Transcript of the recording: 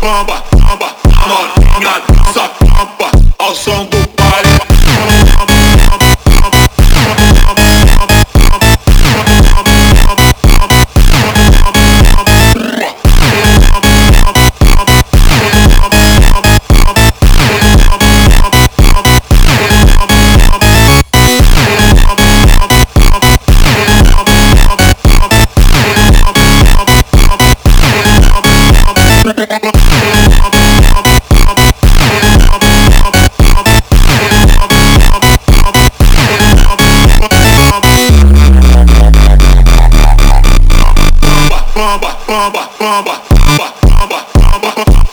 bamba, bamba, a novinha dança bamba, ao som do baile. Bamba, bamba, bamba, bamba, bamba, bamba.